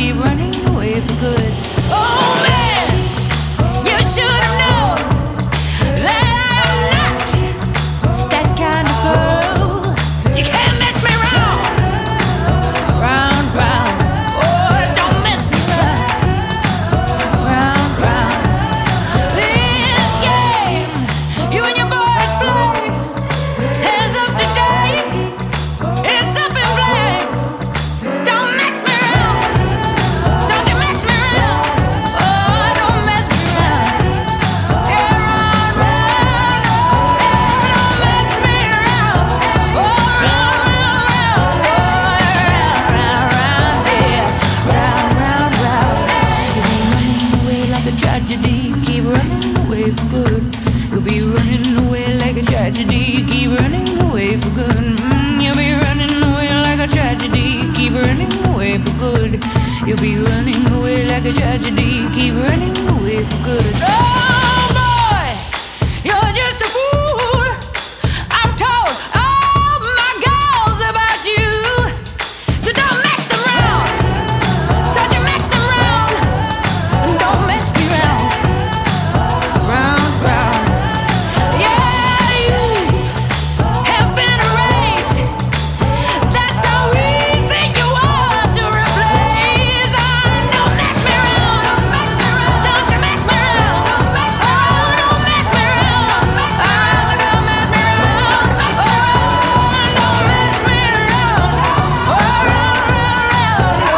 keep running away for good. Oh man, you should have known that I am not that kind of girl. You can't mess me round, round, round. Oh, don't mess me round, round, round. This game you and your boys play is up to date. It's up in flames. Don't mess me round. Don't you mess me round. Oh, don't mess me round. Yeah, round, round. Yeah, don't mess me round. Oh, round, round, round. Oh, round, round, round, yeah. Round, round, round. You'll be running away like a tragedy. Keep running away for good. You'll be running away like a tragedy. Keep running away for good. You'll be running away like a tragedy. Keep running away for good. You'll be running away like a tragedy. Keep running away for good. Oh boy, you're just a fool. I've told all my girls about you. So don't mess them round. Don't you mess them round. Don't mess me round. Round, round. Yeah, you have been erased. That's how easy you are to replace. Don't mess me round. Don't you mess me round. Oh, don't mess me round. Oh, don't mess me round. Oh, don't mess me round. Oh, round, round, round. Oh,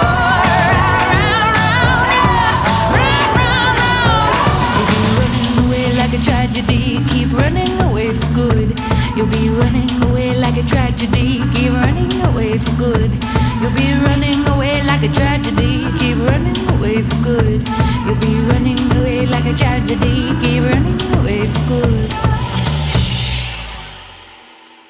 round, round, round. You'll be running away like a tragedy. Keep running away for good. You'll be running away like a tragedy. Keep running away for good. You'll be running away like a tragedy. Keep running away for good. You'll be running away like a tragedy. Keep running